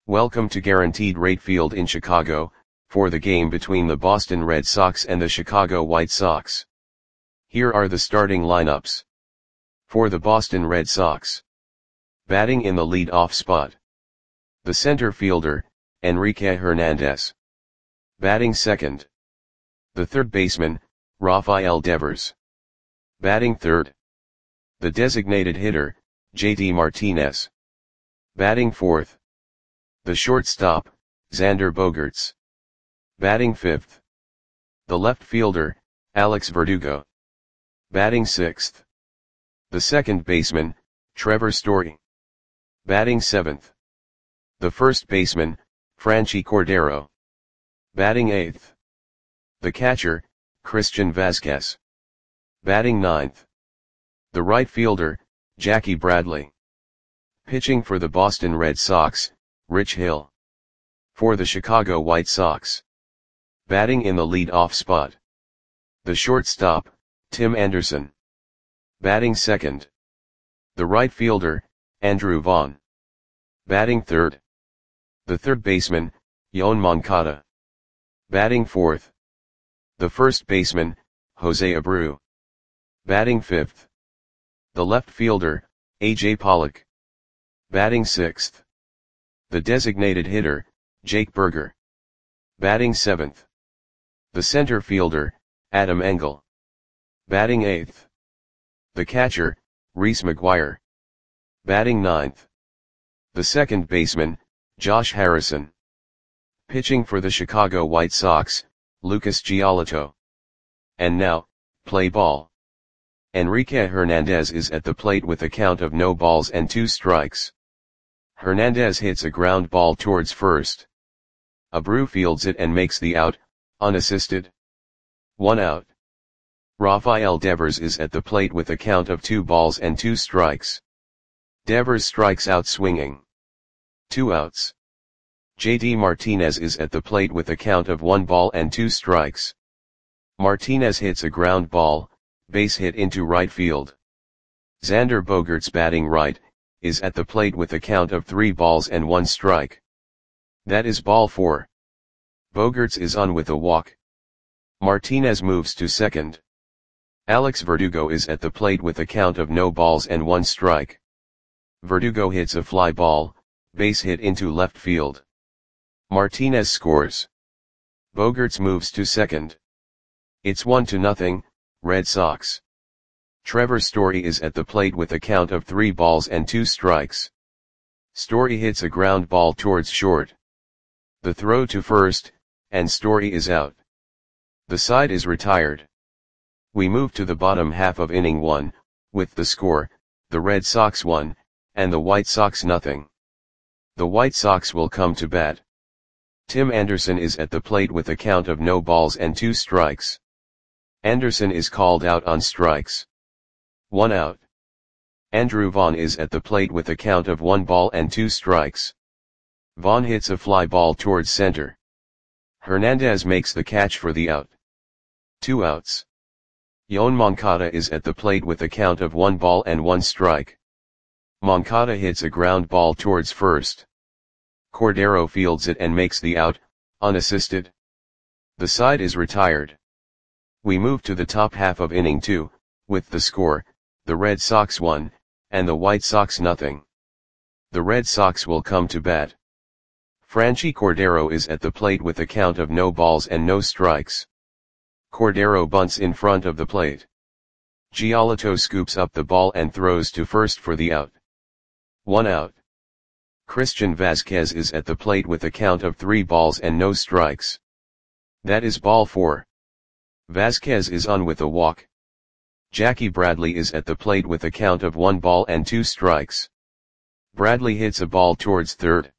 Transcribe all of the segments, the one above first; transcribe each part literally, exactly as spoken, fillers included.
Welcome to Guaranteed Rate Field in Chicago, for the game between the Boston Red Sox and the Chicago White Sox. Here are the starting lineups. For the Boston Red Sox. Batting in the lead-off spot. The center fielder, Enrique Hernandez. Batting second. The third baseman, Rafael Devers. Batting third. The designated hitter, J D Martinez. Batting fourth. The shortstop, Xander Bogaerts. Batting fifth. The left fielder, Alex Verdugo. Batting sixth. The second baseman, Trevor Story. Batting seventh. The first baseman, Franchy Cordero. Batting eighth. The catcher, Christian Vazquez. Batting ninth. The right fielder, Jackie Bradley. Pitching for the Boston Red Sox, Rich Hill. For the Chicago White Sox. Batting in the lead-off spot. The shortstop, Tim Anderson. Batting second. The right fielder, Andrew Vaughn. Batting third. The third baseman, Yoan Moncada. Batting fourth. The first baseman, Jose Abreu. Batting fifth. The left fielder, A J Pollock. Batting sixth. The designated hitter, Jake Burger. Batting seventh. The center fielder, Adam Engel. Batting eighth. The catcher, Reese McGuire. Batting ninth. The second baseman, Josh Harrison. Pitching for the Chicago White Sox, Lucas Giolito. And now, play ball. Enrique Hernandez is at the plate with a count of no balls and two strikes. Hernandez hits a ground ball towards first. Abreu fields it and makes the out, unassisted. One out. Rafael Devers is at the plate with a count of two balls and two strikes. Devers strikes out swinging. Two outs. J D Martinez is at the plate with a count of one ball and two strikes. Martinez hits a ground ball, base hit into right field. Xander Bogaerts batting right, is at the plate with a count of three balls and one strike. That is ball four. Bogaerts is on with a walk. Martinez moves to second. Alex Verdugo is at the plate with a count of no balls and one strike. Verdugo hits a fly ball, base hit into left field. Martinez scores. Bogaerts moves to second. It's one to nothing, Red Sox. Trevor Story is at the plate with a count of three balls and two strikes. Story hits a ground ball towards short. The throw to first, and Story is out. The side is retired. We move to the bottom half of inning one, with the score, the Red Sox one, and the White Sox nothing. The White Sox will come to bat. Tim Anderson is at the plate with a count of no balls and two strikes. Anderson is called out on strikes. One out. Andrew Vaughn is at the plate with a count of one ball and two strikes. Vaughn hits a fly ball towards center. Hernandez makes the catch for the out. Two outs. Yoan Moncada is at the plate with a count of one ball and one strike. Moncada hits a ground ball towards first. Cordero fields it and makes the out, unassisted. The side is retired. We move to the top half of inning two, with the score, the Red Sox one, and the White Sox nothing. The Red Sox will come to bat. Franchy Cordero is at the plate with a count of no balls and no strikes. Cordero bunts in front of the plate. Giolito scoops up the ball and throws to first for the out. One out. Christian Vazquez is at the plate with a count of three balls and no strikes. That is ball four. Vazquez is on with a walk. Jackie Bradley is at the plate with a count of one ball and two strikes. Bradley hits a ball towards third.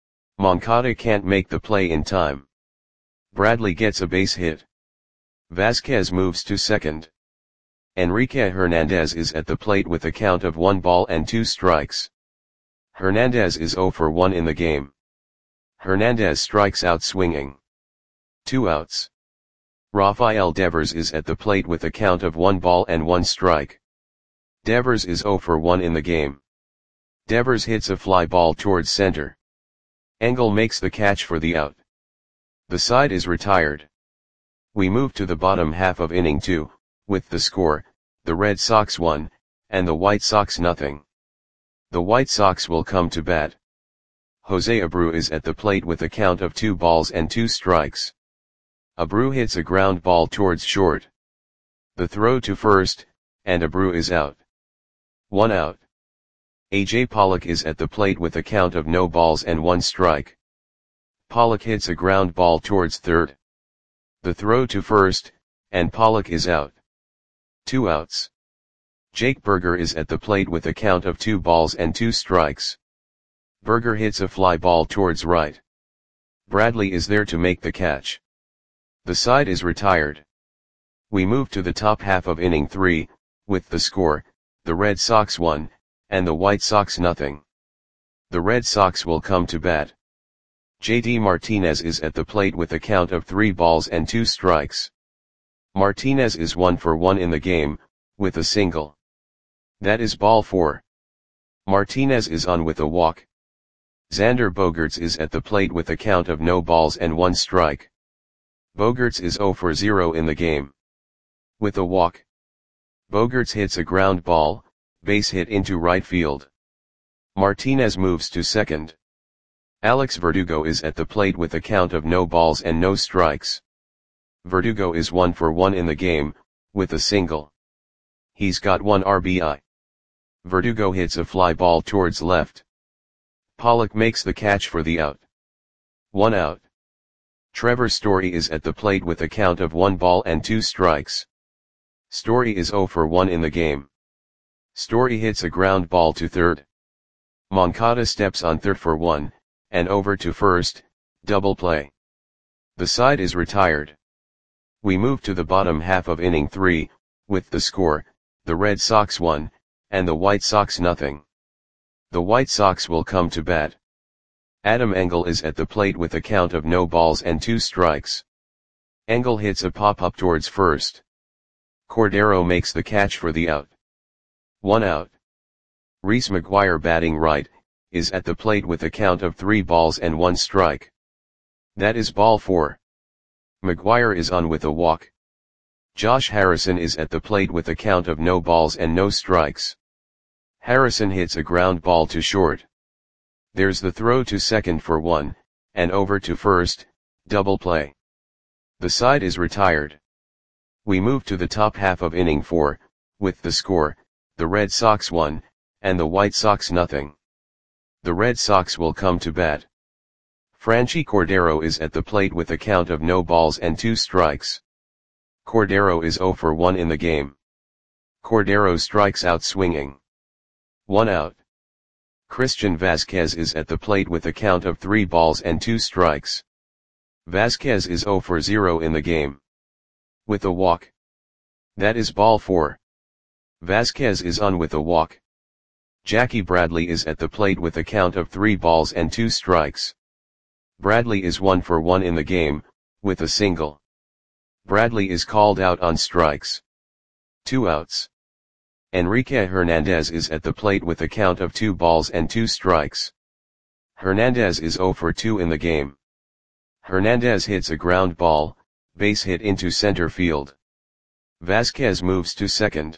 Moncada can't make the play in time. Bradley gets a base hit. Vazquez moves to second. Enrique Hernandez is at the plate with a count of one ball and two strikes. Hernandez is zero for one in the game. Hernandez strikes out swinging. Two outs. Rafael Devers is at the plate with a count of one ball and one strike. Devers is zero for one in the game. Devers hits a fly ball towards center. Engel makes the catch for the out. The side is retired. We move to the bottom half of inning two, with the score, the Red Sox one, and the White Sox nothing. The White Sox will come to bat. Jose Abreu is at the plate with a count of two balls and two strikes. Abreu hits a ground ball towards short. The throw to first, and Abreu is out. One out. A J Pollock is at the plate with a count of no balls and one strike. Pollock hits a ground ball towards third. The throw to first, and Pollock is out. Two outs. Jake Burger is at the plate with a count of two balls and two strikes. Burger hits a fly ball towards right. Bradley is there to make the catch. The side is retired. We move to the top half of inning three, with the score, the Red Sox one, and the White Sox nothing. The Red Sox will come to bat. J D Martinez is at the plate with a count of three balls and two strikes. Martinez is one for one in the game, with a single. That is ball four. Martinez is on with a walk. Xander Bogaerts is at the plate with a count of no balls and one strike. Bogaerts is zero for zero in the game. With a walk. Bogaerts hits a ground ball, base hit into right field. Martinez moves to second. Alex Verdugo is at the plate with a count of no balls and no strikes. Verdugo is one for one in the game, with a single. He's got one R B I. Verdugo hits a fly ball towards left. Pollock makes the catch for the out. One out. Trevor Story is at the plate with a count of one ball and two strikes. Story is zero for one in the game. Story hits a ground ball to third. Moncada steps on third for one, and over to first, double play. The side is retired. We move to the bottom half of inning three, with the score, the Red Sox one, and the White Sox nothing. The White Sox will come to bat. Adam Engel is at the plate with a count of no balls and two strikes. Engel hits a pop-up towards first. Cordero makes the catch for the out. One out. Reese McGuire, batting right, is at the plate with a count of three balls and one strike. That is ball four. McGuire is on with a walk. Josh Harrison is at the plate with a count of no balls and no strikes. Harrison hits a ground ball to short. There's the throw to second for one, and over to first, double play. The side is retired. We move to the top half of inning four, with the score, the Red Sox one, and the White Sox nothing. The Red Sox will come to bat. Franchy Cordero is at the plate with a count of no balls and two strikes. Cordero is zero for one in the game. Cordero strikes out swinging. One out. Christian Vasquez is at the plate with a count of three balls and two strikes. Vasquez is zero for zero in the game. With a walk. That is ball four. Vasquez is on with a walk. Jackie Bradley is at the plate with a count of three balls and two strikes. Bradley is one for one in the game, with a single. Bradley is called out on strikes. Two outs. Enrique Hernandez is at the plate with a count of two balls and two strikes. Hernandez is zero for two in the game. Hernandez hits a ground ball, base hit into center field. Vasquez moves to second.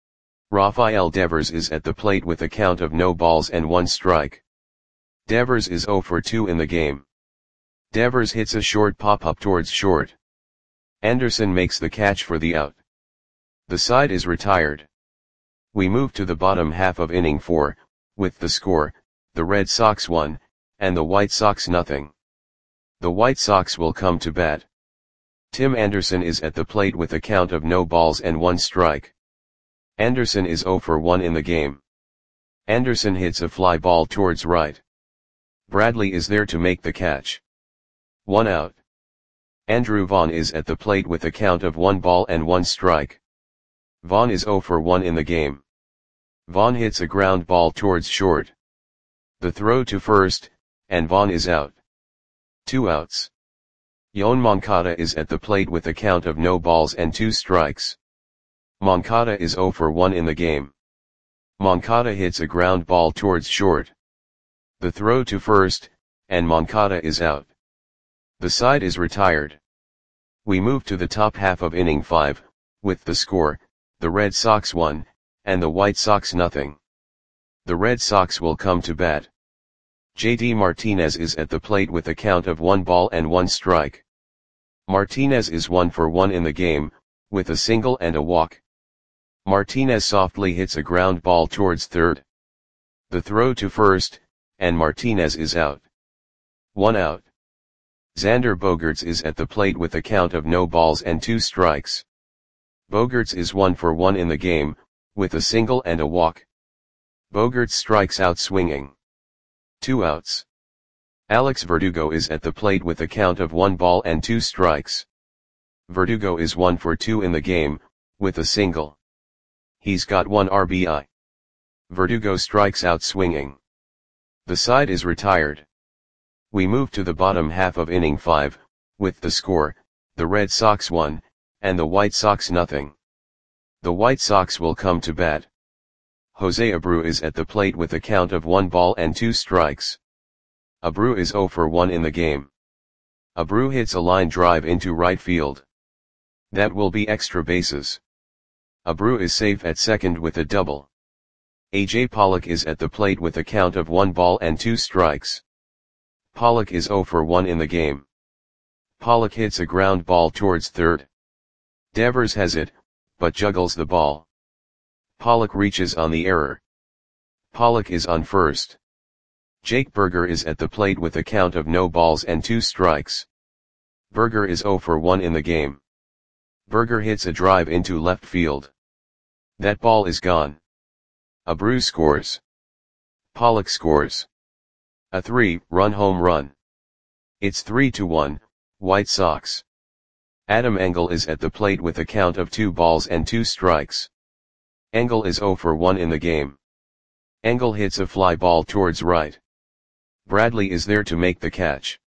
Rafael Devers is at the plate with a count of no balls and one strike. Devers is zero for two in the game. Devers hits a short pop-up towards short. Anderson makes the catch for the out. The side is retired. We move to the bottom half of inning four, with the score, the Red Sox one, and the White Sox nothing. The White Sox will come to bat. Tim Anderson is at the plate with a count of no balls and one strike. Anderson is zero for one in the game. Anderson hits a fly ball towards right. Bradley is there to make the catch. One out. Andrew Vaughn is at the plate with a count of one ball and one strike. Vaughn is zero for one in the game. Vaughn hits a ground ball towards short. The throw to first, and Vaughn is out. Two outs. Yoan Moncada is at the plate with a count of no balls and two strikes. Moncada is zero for one in the game. Moncada hits a ground ball towards short. The throw to first, and Moncada is out. The side is retired. We move to the top half of inning five, with the score, the Red Sox one, and the White Sox nothing. The Red Sox will come to bat. J D Martinez is at the plate with a count of one ball and one strike. Martinez is one for one in the game, with a single and a walk. Martinez softly hits a ground ball towards third. The throw to first, and Martinez is out. One out. Xander Bogaerts is at the plate with a count of no balls and two strikes. Bogaerts is one for one in the game, with a single and a walk. Bogaerts strikes out swinging. Two outs. Alex Verdugo is at the plate with a count of one ball and two strikes. Verdugo is one for two in the game, with a single. He's got one R B I. Verdugo strikes out swinging. The side is retired. We move to the bottom half of inning five, with the score, the Red Sox one, and the White Sox nothing. The White Sox will come to bat. Jose Abreu is at the plate with a count of one ball and two strikes. Abreu is zero for one in the game. Abreu hits a line drive into right field. That will be extra bases. Abreu is safe at second with a double. A J Pollock is at the plate with a count of one ball and two strikes. Pollock is zero for one in the game. Pollock hits a ground ball towards third. Devers has it, but juggles the ball. Pollock reaches on the error. Pollock is on first. Jake Burger is at the plate with a count of no balls and two strikes. Burger is zero for one in the game. Burger hits a drive into left field. That ball is gone. Abreu scores. Pollock scores. A three-run home run. It's three to one, White Sox. Adam Engel is at the plate with a count of two balls and two strikes. Engel is zero for one in the game. Engel hits a fly ball towards right. Bradley is there to make the catch.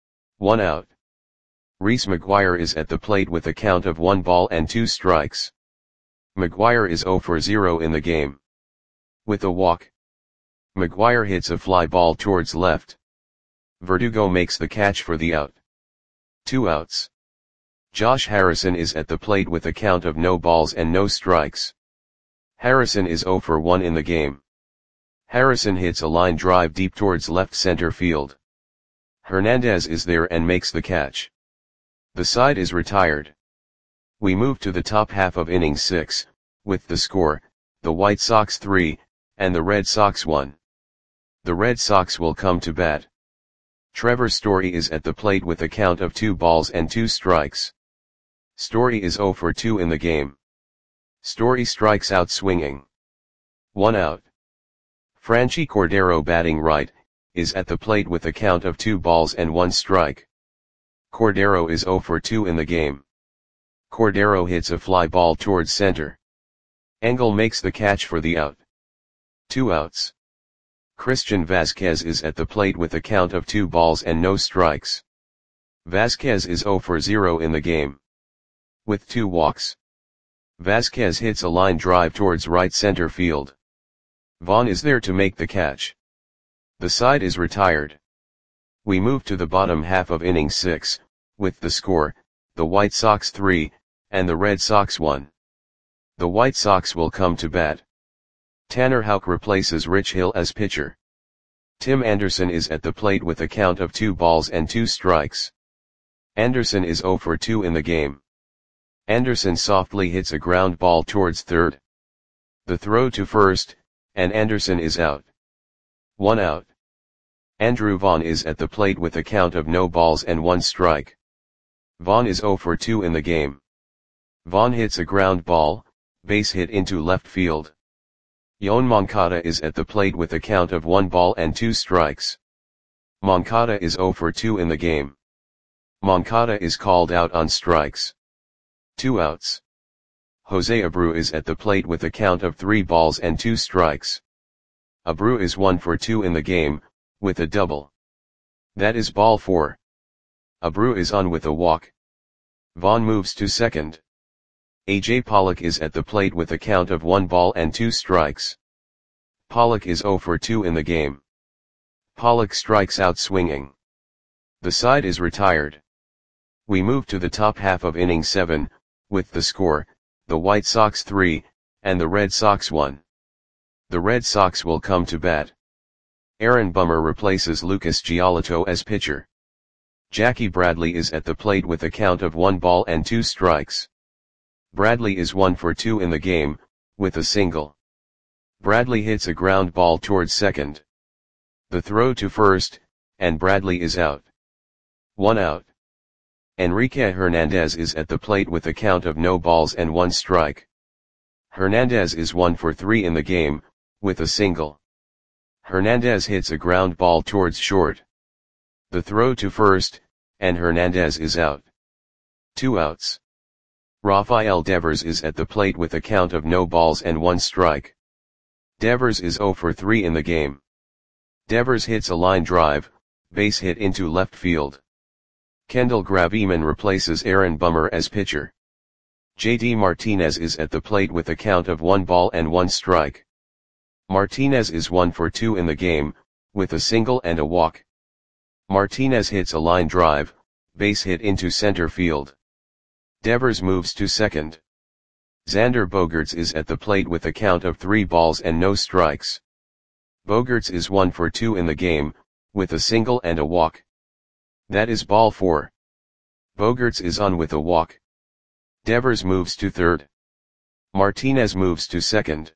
One out. Reese McGuire is at the plate with a count of one ball and two strikes. McGuire is zero for zero in the game. With a walk. McGuire hits a fly ball towards left. Verdugo makes the catch for the out. Two outs. Josh Harrison is at the plate with a count of no balls and no strikes. Harrison is zero for one in the game. Harrison hits a line drive deep towards left center field. Hernandez is there and makes the catch. The side is retired. We move to the top half of inning six, with the score, the White Sox three, and the Red Sox one. The Red Sox will come to bat. Trevor Story is at the plate with a count of two balls and two strikes. Story is zero for two in the game. Story strikes out swinging. One out. Franchy Cordero, batting right, is at the plate with a count of two balls and one strike. Cordero is zero for two in the game. Cordero hits a fly ball towards center. Engel makes the catch for the out. Two outs. Christian Vasquez is at the plate with a count of two balls and no strikes. Vasquez is zero for zero in the game. With two walks. Vasquez hits a line drive towards right center field. Vaughn is there to make the catch. The side is retired. We move to the bottom half of inning six, with the score, the White Sox three, and the Red Sox one. The White Sox will come to bat. Tanner Houck replaces Rich Hill as pitcher. Tim Anderson is at the plate with a count of two balls and two strikes. Anderson is zero for two in the game. Anderson softly hits a ground ball towards third. The throw to first, and Anderson is out. One out. Andrew Vaughn is at the plate with a count of no balls and one strike. Vaughn is zero for two in the game. Vaughn hits a ground ball, base hit into left field. Yoan Moncada is at the plate with a count of one ball and two strikes. Moncada is zero for two in the game. Moncada is called out on strikes. Two outs. Jose Abreu is at the plate with a count of three balls and two strikes. Abreu is one for two in the game, with a double. That is ball four. Abreu is on with a walk. Vaughn moves to second. A J Pollock is at the plate with a count of one ball and two strikes. Pollock is zero for two in the game. Pollock strikes out swinging. The side is retired. We move to the top half of inning seven, with the score, the White Sox three, and the Red Sox one. The Red Sox will come to bat. Aaron Bummer replaces Lucas Giolito as pitcher. Jackie Bradley is at the plate with a count of one ball and two strikes. Bradley is one for two in the game, with a single. Bradley hits a ground ball towards second. The throw to first, and Bradley is out. One out. Enrique Hernandez is at the plate with a count of no balls and one strike. Hernandez is one for three in the game, with a single. Hernandez hits a ground ball towards short. The throw to first, and Hernandez is out. Two outs. Rafael Devers is at the plate with a count of no balls and one strike. Devers is zero for three in the game. Devers hits a line drive, base hit into left field. Kendall Graveman replaces Aaron Bummer as pitcher. J D Martinez is at the plate with a count of one ball and one strike. Martinez is one for two in the game, with a single and a walk. Martinez hits a line drive, base hit into center field. Devers moves to second. Xander Bogaerts is at the plate with a count of three balls and no strikes. Bogaerts is one for two in the game, with a single and a walk. That is ball four. Bogaerts is on with a walk. Devers moves to third. Martinez moves to second.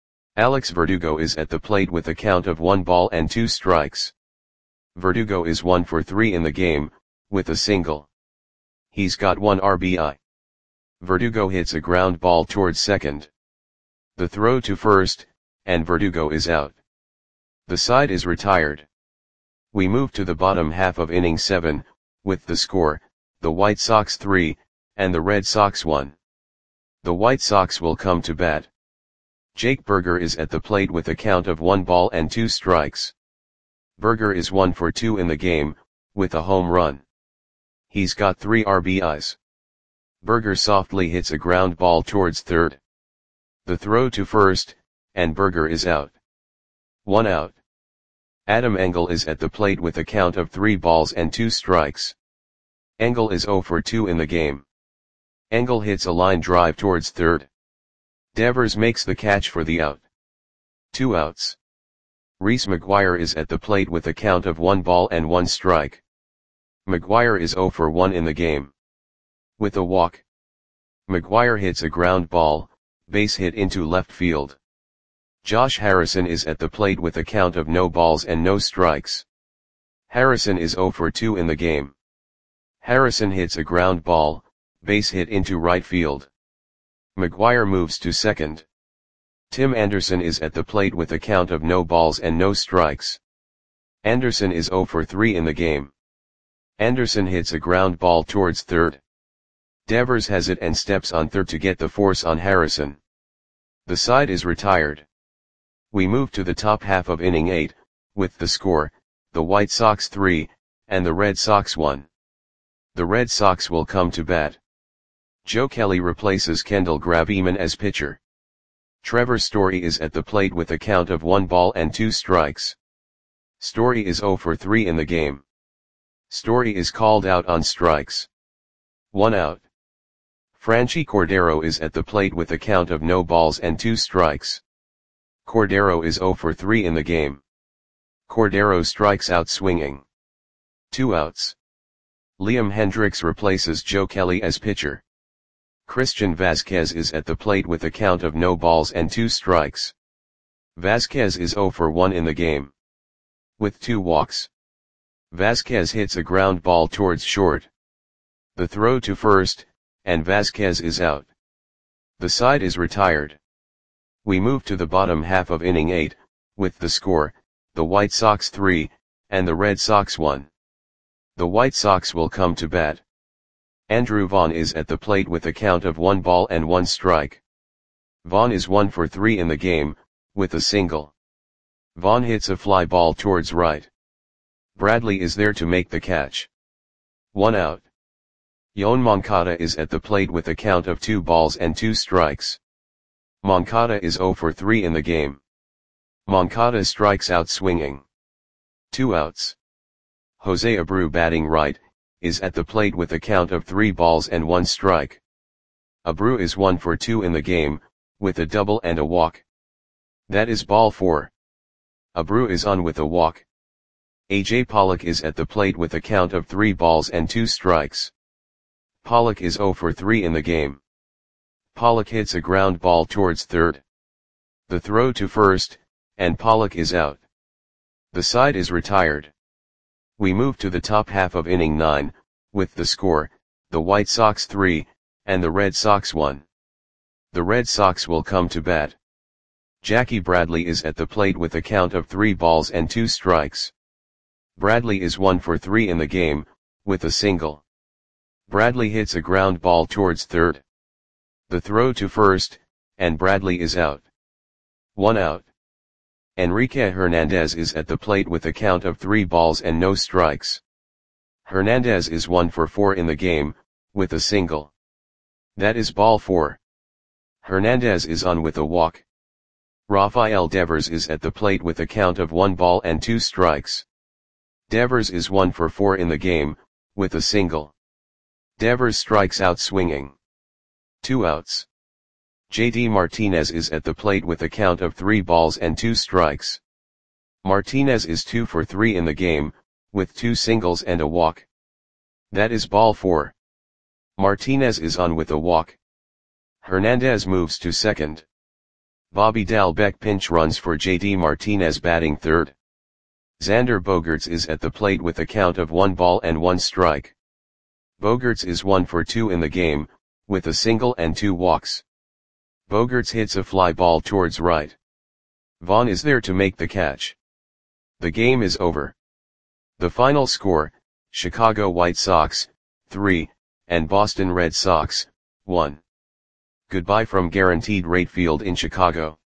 Alex Verdugo is at the plate with a count of one ball and two strikes. Verdugo is one for three in the game, with a single. He's got one R B I. Verdugo hits a ground ball towards second. The throw to first, and Verdugo is out. The side is retired. We move to the bottom half of inning seven, with the score, the White Sox three, and the Red Sox one. The White Sox will come to bat. Jake Burger is at the plate with a count of one ball and two strikes. Burger is one for two in the game, with a home run. He's got three R B Is. Burger softly hits a ground ball towards third. The throw to first, and Burger is out. One out. Adam Engel is at the plate with a count of three balls and two strikes. Engel is zero for two in the game. Engel hits a line drive towards third. Devers makes the catch for the out. Two outs. Reese McGuire is at the plate with a count of one ball and one strike. McGuire is zero for one in the game. With a walk. McGuire hits a ground ball, base hit into left field. Josh Harrison is at the plate with a count of no balls and no strikes. Harrison is zero for two in the game. Harrison hits a ground ball, base hit into right field. McGuire moves to second. Tim Anderson is at the plate with a count of no balls and no strikes. Anderson is zero for three in the game. Anderson hits a ground ball towards third. Devers has it and steps on third to get the force on Harrison. The side is retired. We move to the top half of inning eight, with the score, the White Sox three, and the Red Sox one. The Red Sox will come to bat. Joe Kelly replaces Kendall Graveman as pitcher. Trevor Story is at the plate with a count of one ball and two strikes. Story is zero for three in the game. Story is called out on strikes. One out. Franchy Cordero is at the plate with a count of no balls and two strikes. Cordero is zero for three in the game. Cordero strikes out swinging. Two outs. Liam Hendriks replaces Joe Kelly as pitcher. Christian Vasquez is at the plate with a count of no balls and two strikes. Vasquez is zero for one in the game. With two walks. Vasquez hits a ground ball towards short. The throw to first, and Vasquez is out. The side is retired. We move to the bottom half of inning eight, with the score, the White Sox three, and the Red Sox one. The White Sox will come to bat. Andrew Vaughn is at the plate with a count of one ball and one strike. Vaughn is one for three in the game, with a single. Vaughn hits a fly ball towards right. Bradley is there to make the catch. One out. Yoan Moncada is at the plate with a count of two balls and two strikes. Moncada is zero for three in the game. Moncada strikes out swinging. Two outs. Jose Abreu batting right, is at the plate with a count of three balls and one strike. Abreu is one for two in the game, with a double and a walk. That is ball four. Abreu is on with a walk. A J Pollock is at the plate with a count of three balls and two strikes. Pollock is zero for three in the game. Pollock hits a ground ball towards third. The throw to first, and Pollock is out. The side is retired. We move to the top half of inning nine, with the score, the White Sox three, and the Red Sox one. The Red Sox will come to bat. Jackie Bradley is at the plate with a count of three balls and two strikes. Bradley is one for three in the game, with a single. Bradley hits a ground ball towards third. The throw to first, and Bradley is out. One out. Enrique Hernandez is at the plate with a count of three balls and no strikes. Hernandez is one for four in the game, with a single. That is ball four. Hernandez is on with a walk. Rafael Devers is at the plate with a count of one ball and two strikes. Devers is one for four in the game, with a single. Devers strikes out swinging. Two outs. J D Martinez is at the plate with a count of three balls and two strikes. Martinez is two for three in the game, with two singles and a walk. That is ball four. Martinez is on with a walk. Hernandez moves to second. Bobby Dalbec pinch runs for J D Martinez batting third. Xander Bogaerts is at the plate with a count of one ball and one strike. Bogaerts is one for two in the game, with a single and two walks. Bogaerts hits a fly ball towards right. Vaughn is there to make the catch. The game is over. The final score, Chicago White Sox, three, and Boston Red Sox, one. Goodbye from Guaranteed Rate Field in Chicago.